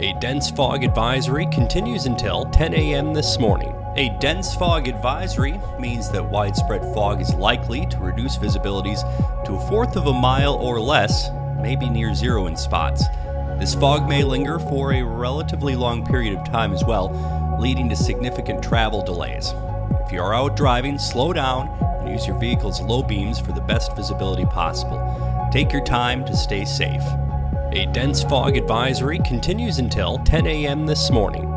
A dense fog advisory continues until 10 a.m. this morning. A dense fog advisory means that widespread fog is likely to reduce visibilities to a fourth of a mile or less, maybe near zero in spots. This fog may linger for a relatively long period of time as well, leading to significant travel delays. If you are out driving, slow down and use your vehicle's low beams for the best visibility possible. Take your time to stay safe. A dense fog advisory continues until 10 a.m. this morning.